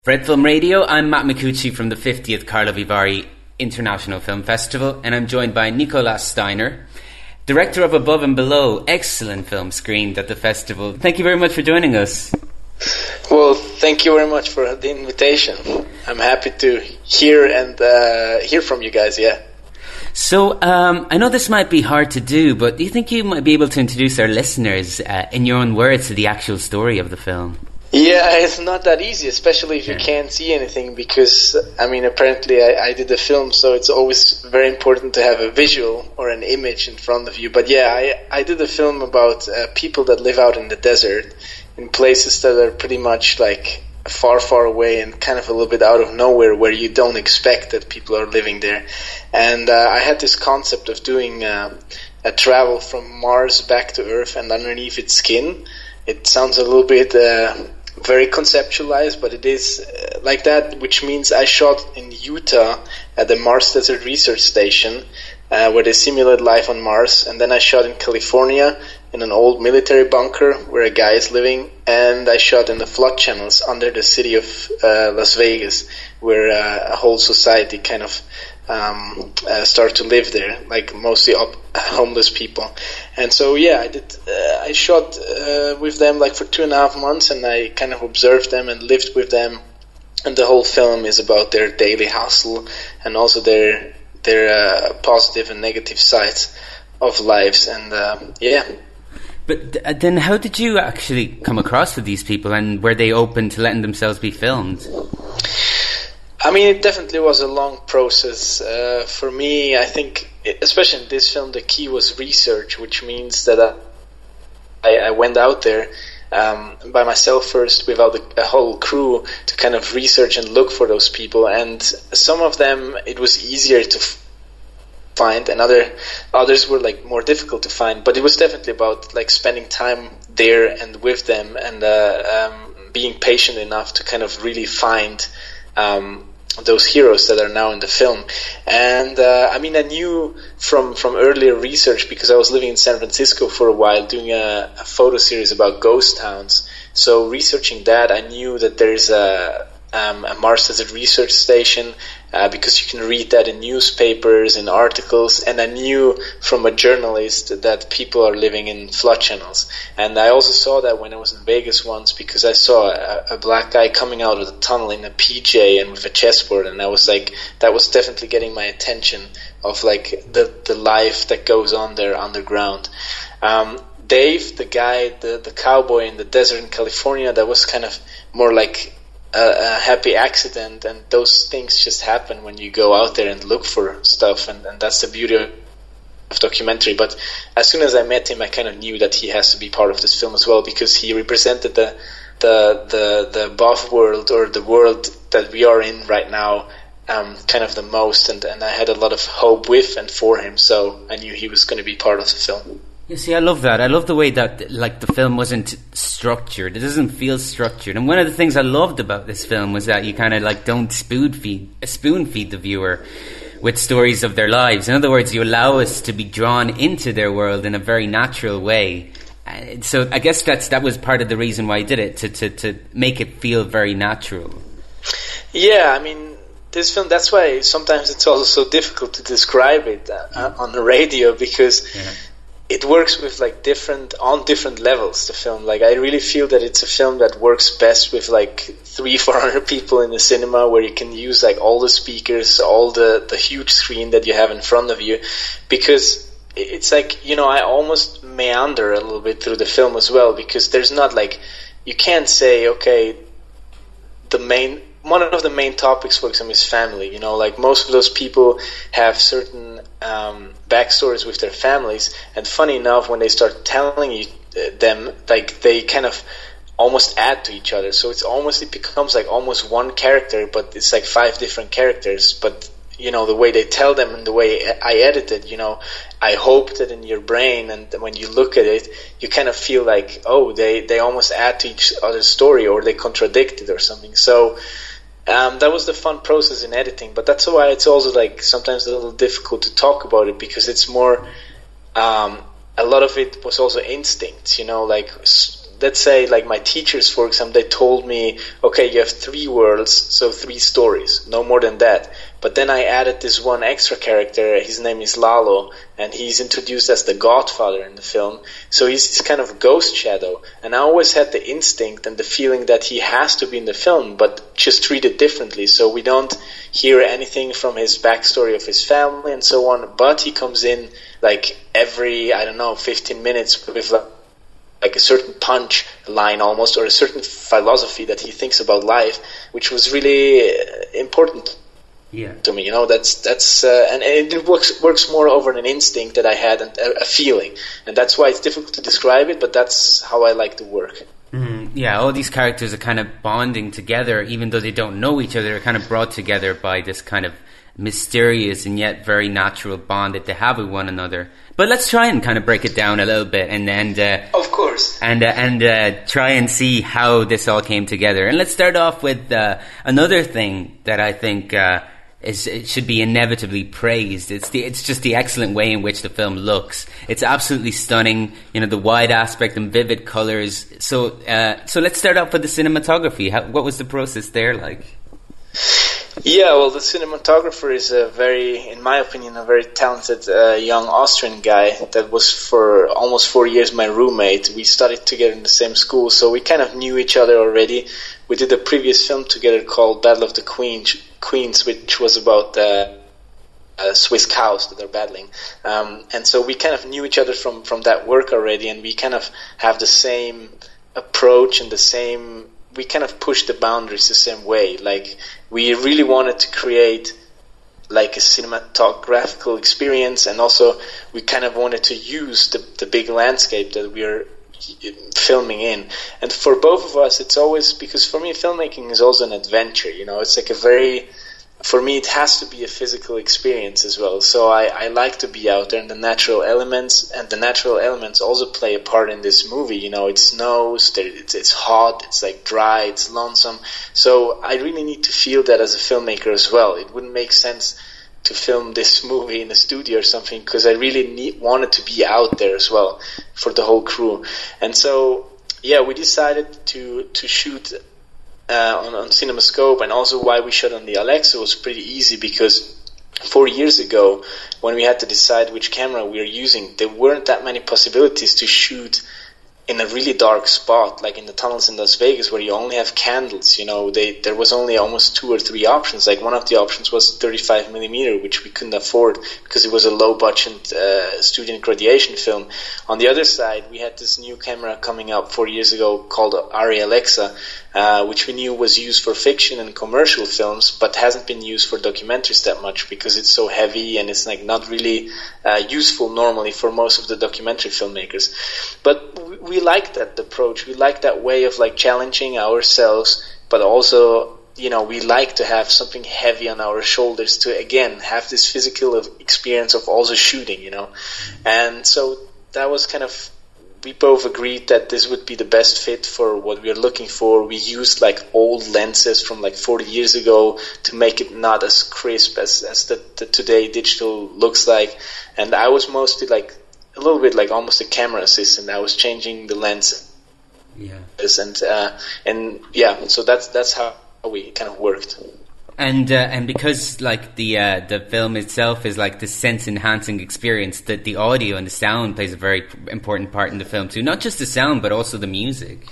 Red Film Radio, I'm Matt Micucci from the 50th Carlo Vivari International Film Festival, and I'm joined by Nicolas Steiner, director of Above and Below, excellent film screened at the festival. Thank you very much for joining us. Well, thank you very much for the invitation. I'm happy to hear from you guys, yeah. So, I know this might be hard to do, but do you think you might be able to introduce our listeners in your own words to the actual story of the film? Yeah, it's not that easy, especially if you can't see anything, because, apparently I did the film, so it's always very important to have a visual or an image in front of you. But yeah, I did a film about people that live out in the desert, in places that are pretty much like far, far away and kind of a little bit out of nowhere, where you don't expect that people are living there. And I had this concept of doing a travel from Mars back to Earth and underneath its skin. It sounds a little bit very conceptualized, but it is like that, which means I shot in Utah at the Mars Desert Research Station, where they simulate life on Mars, and then I shot in California in an old military bunker where a guy is living, and I shot in the flood channels under the city of Las Vegas, where a whole society kind of start to live there, like mostly homeless people. And so yeah, I shot with them like for 2.5 months, and I kind of observed them and lived with them, and the whole film is about their daily hustle and also their positive and negative sides of lives. And yeah. But then how did you actually come across with these people, and were they open to letting themselves be filmed? It definitely was a long process. For me, I think, especially in this film, the key was research, which means that I went out there by myself first, without a whole crew, to kind of research and look for those people. And some of them, it was easier to find, and others were like more difficult to find. But it was definitely about like spending time there and with them, and being patient enough to kind of really find those heroes that are now in the film. And I knew from earlier research, because I was living in San Francisco for a while doing a photo series about ghost towns. So researching that, I knew that there's a Mars Desert Research Station, because you can read that in newspapers, in articles, and I knew from a journalist that people are living in flood channels. And I also saw that when I was in Vegas once, because I saw a black guy coming out of the tunnel in a PJ and with a chessboard, and I was like, that was definitely getting my attention, of like the life that goes on there underground. Dave, the guy, the cowboy in the desert in California, that was kind of more like a happy accident, and those things just happen when you go out there and look for stuff, and that's the beauty of documentary. But as soon as I met him, I kind of knew that he has to be part of this film as well, because he represented the above world, or the world that we are in right now, kind of the most, and I had a lot of hope with and for him, so I knew he was going to be part of the film. You see, I love that. I love the way that like the film wasn't structured. It doesn't feel structured. And one of the things I loved about this film was that you kind of like don't spoon feed the viewer with stories of their lives. In other words, you allow us to be drawn into their world in a very natural way. So I guess that was part of the reason why I did it, to make it feel very natural. Yeah, this film, that's why sometimes it's also so difficult to describe it on the radio, because it works with like different levels, the film. Like, I really feel that it's a film that works best with like 300-400 people in the cinema, where you can use like all the speakers, all the huge screen that you have in front of you, because it's like, I almost meander a little bit through the film as well, because there's not like, you can't say, okay, one of the main topics for example is family. Like most of those people have certain backstories with their families, and funny enough, when they start telling you them, like they kind of almost add to each other. So it becomes like almost one character, but it's like 5 different characters. But the way they tell them and the way I edited, I hope that in your brain, and when you look at it, you kind of feel like, oh, they almost add to each other's story, or they contradict it or something. So that was the fun process in editing, but that's why it's also like sometimes a little difficult to talk about it, because it's more, a lot of it was also instinct, like let's say like my teachers, for example, they told me, okay, you have 3 worlds, so 3 stories, no more than that. But then I added this one extra character, his name is Lalo, and he's introduced as the Godfather in the film. So he's this kind of ghost shadow. And I always had the instinct and the feeling that he has to be in the film, but just treated differently. So we don't hear anything from his backstory of his family and so on, but he comes in like every, 15 minutes with like a certain punch line almost, or a certain philosophy that he thinks about life, which was really important to me. That's and it works more over an instinct that I had and a feeling, and that's why it's difficult to describe it, but that's how I like to work. Yeah, all these characters are kind of bonding together, even though they don't know each other. They're kind of brought together by this kind of mysterious and yet very natural bond that they have with one another. But let's try and kind of break it down a little bit, and of course, and try and see how this all came together. And let's start off with another thing that I think it should be inevitably praised. It's just the excellent way in which the film looks. It's absolutely stunning. The wide aspect and vivid colors. So let's start off with the cinematography. What was the process there like? Yeah, well, the cinematographer is in my opinion, a very talented young Austrian guy that was for almost 4 years my roommate. We studied together in the same school, so we kind of knew each other already. We did a previous film together called Battle of the Queens, which was about Swiss cows that are battling. And so we kind of knew each other from that work already, and we kind of have the same approach and we kind of pushed the boundaries the same way. Like, we really wanted to create like a cinematographical experience, and also we kind of wanted to use the big landscape that we're filming in. And for both of us, it's always, because for me filmmaking is also an adventure, it's like for me it has to be a physical experience as well. So I like to be out there, and the natural elements also play a part in this movie. It snows, it's hot, it's like dry, it's lonesome. So I really need to feel that as a filmmaker as well. It wouldn't make sense to film this movie in a studio or something, because I really wanted to be out there as well for the whole crew. And so, yeah, we decided to shoot on CinemaScope, and also why we shot on the Alexa was pretty easy, because 4 years ago, when we had to decide which camera we were using, there weren't that many possibilities to shoot in a really dark spot, like in the tunnels in Las Vegas, where you only have candles. There was only almost 2 or 3 options. Like, one of the options was 35mm, which we couldn't afford because it was a low-budget student graduation film. On the other side, we had this new camera coming out 4 years ago called Arri Alexa, which we knew was used for fiction and commercial films, but hasn't been used for documentaries that much because it's so heavy and it's like not really useful normally for most of the documentary filmmakers. But we like that approach. We like that way of like challenging ourselves, but also, we like to have something heavy on our shoulders to, again, have this physical experience of also shooting, And so that was kind of, we both agreed that this would be the best fit for what we are looking for. We used like old lenses from like 40 years ago to make it not as crisp as the today digital looks like. And I was mostly like a little bit like almost a camera assistant. I was changing the lens. Yeah. And yeah, so that's how we kind of worked. And because like the film itself is like the sense enhancing experience, that the audio and the sound plays a very important part in the film too. Not just the sound, but also the music.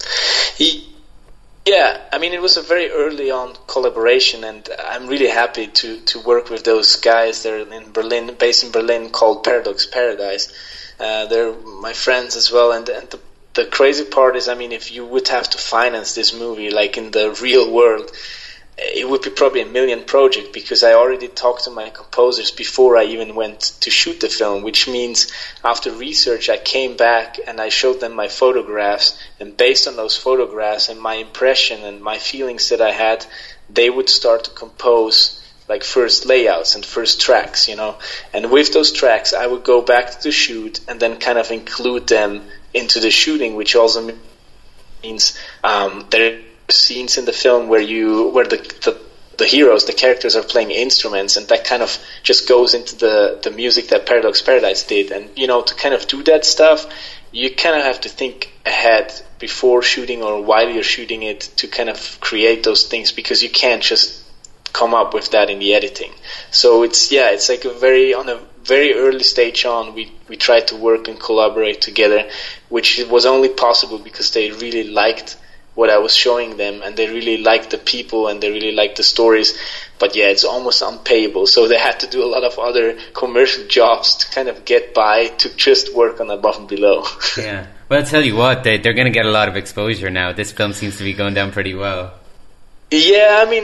Yeah, I mean, it was a very early on collaboration, and I'm really happy to work with those guys. They're in Berlin, based in Berlin, called Paradox Paradise. They're my friends as well, and the crazy part is, I mean, if you would have to finance this movie like in the real world, it would be probably $1 million project, because I already talked to my composers before I even went to shoot the film, which means after research I came back and I showed them my photographs, and based on those photographs and my impression and my feelings that I had, they would start to compose like first layouts and first tracks, and with those tracks I would go back to the shoot and then kind of include them into the shooting, which also means there scenes in the film where the heroes, the characters, are playing instruments, and that kind of just goes into the music that Paradox Paradise did. And to kind of do that stuff, you kind of have to think ahead before shooting or while you're shooting it to kind of create those things, because you can't just come up with that in the editing. So it's like on a very early stage on, we tried to work and collaborate together, which was only possible because they really liked what I was showing them, and they really liked the people, and they really liked the stories. But yeah, it's almost unpayable, so they had to do a lot of other commercial jobs to kind of get by, to just work on Above and Below. Yeah, well, I'll tell you what, they're going to get a lot of exposure now. This film seems to be going down pretty well. Yeah, I mean,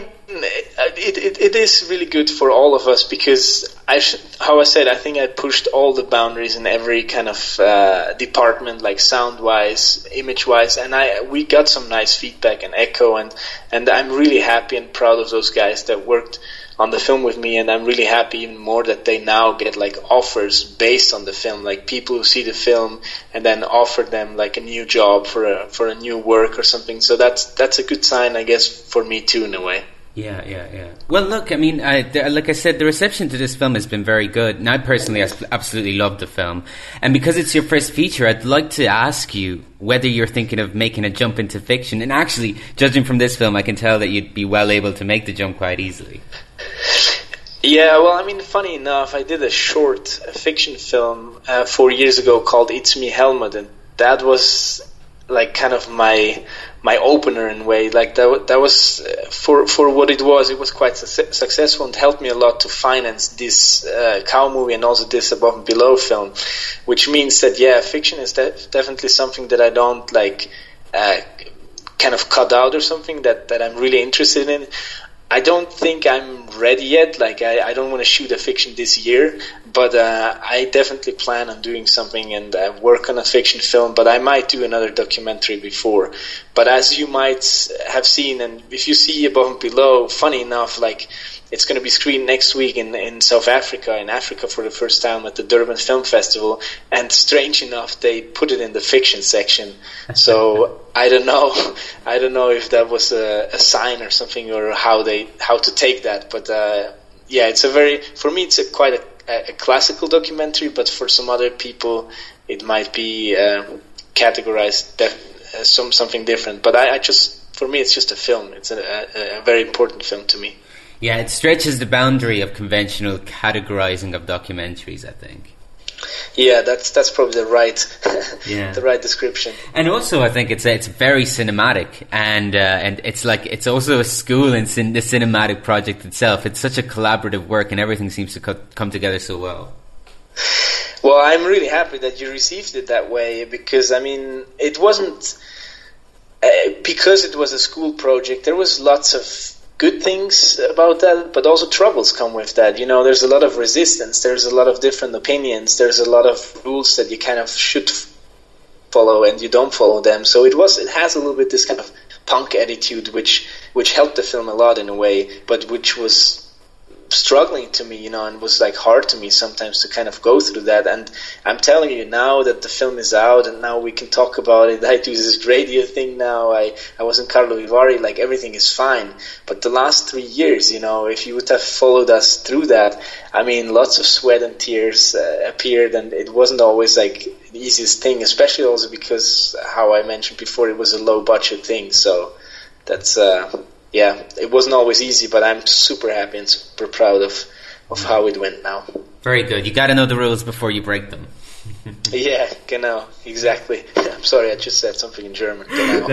it is really good for all of us, because I think I pushed all the boundaries in every kind of department, like sound-wise, image-wise, and we got some nice feedback and echo, and I'm really happy and proud of those guys that worked on the film with me, and I'm really happy even more that they now get like offers based on the film, like people who see the film and then offer them like a new job for a new work or something. So that's a good sign, I guess, for me too, in a way. Yeah. Well, look, I mean, like I said, the reception to this film has been very good, and I personally absolutely loved the film. And because it's your first feature, I'd like to ask you whether you're thinking of making a jump into fiction. And actually, judging from this film, I can tell that you'd be well able to make the jump quite easily. Yeah, well, I mean, funny enough, I did a short fiction film 4 years ago called It's Me, Helmut, and that was like kind of my opener in a way. Like that was for what it was quite successful and helped me a lot to finance this cow movie and also this Above and Below film, which means that fiction is definitely something that I don't like kind of cut out or something that I'm really interested in. I don't think I'm ready yet. Like I don't want to shoot a fiction this year, but I definitely plan on doing something and work on a fiction film. But I might do another documentary before. But as you might have seen, and if you see Above and Below, funny enough, like it's going to be screened next week in South Africa, for the first time at the Durban Film Festival. And strange enough, they put it in the fiction section. So I don't know if that was a sign or something, or how to take that. But for me, it's quite a classical documentary. But for some other people, it might be categorized something different. But for me, it's just a film. It's a very important film to me. Yeah, it stretches the boundary of conventional categorizing of documentaries, I think. Yeah, that's probably the right description. And also, I think it's very cinematic, and it's also a school in the cinematic project itself. It's such a collaborative work, and everything seems to come together so well. Well, I'm really happy that you received it that way, because I mean, it wasn't because it was a school project. There was lots of good things about that, but also troubles come with that. You know, there's a lot of resistance, there's a lot of different opinions, there's a lot of rules that you kind of should follow and you don't follow them. So it has a little bit this kind of punk attitude, which helped the film a lot in a way, but which was struggling to me, you know, and was like hard to me sometimes to kind of go through that. And I'm telling you, now that the film is out and now we can talk about it, I do this radio thing now, I was in Carlo Vivari, like everything is fine. But the last 3 years, you know, if you would have followed us through that, I mean, lots of sweat and tears appeared, and it wasn't always like the easiest thing, especially also because, how I mentioned before, it was a low budget thing. So that's it wasn't always easy, but I'm super happy and super proud of how it went now. Very good. You got to know the rules before you break them. Yeah, genau, exactly. I'm sorry, I just said something in German. Genau.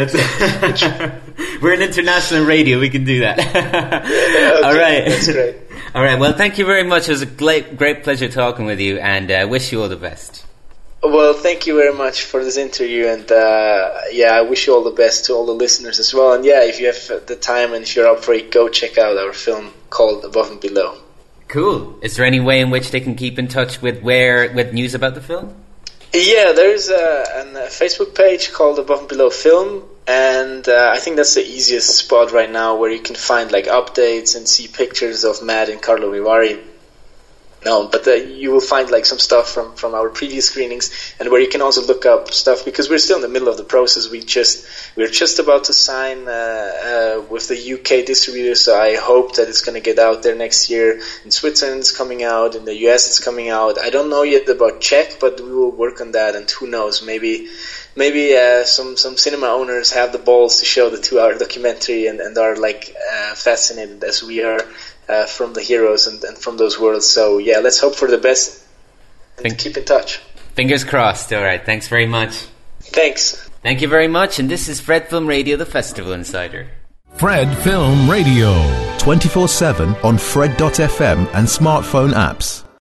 We're an international radio, we can do that. Okay, all right. That's great. All right, well, thank you very much. It was a great pleasure talking with you, and wish you all the best. Well, thank you very much for this interview, and I wish you all the best to all the listeners as well. And if you have the time and if you're up for it, go check out our film called Above and Below. Cool. Is there any way in which they can keep in touch with news about the film? Yeah, there's a Facebook page called Above and Below Film, and I think that's the easiest spot right now where you can find like updates and see pictures of Matt and Carlo Vivari. No, but you will find like some stuff from our previous screenings, and where you can also look up stuff, because we're still in the middle of the process. We're just about to sign with the UK distributor, so I hope that it's going to get out there next year. In Switzerland it's coming out, in the US it's coming out. I don't know yet about Czech, but we will work on that, and who knows, maybe maybe some cinema owners have the balls to show the 2-hour documentary and are like fascinated as we are from the heroes and from those worlds. So yeah, let's hope for the best and keep in touch. Fingers crossed. All right, thanks very much. Thanks. Thank you very much, and this is Fred Film Radio, the Festival Insider. Fred Film Radio. 24/7 on Fred.fm and smartphone apps.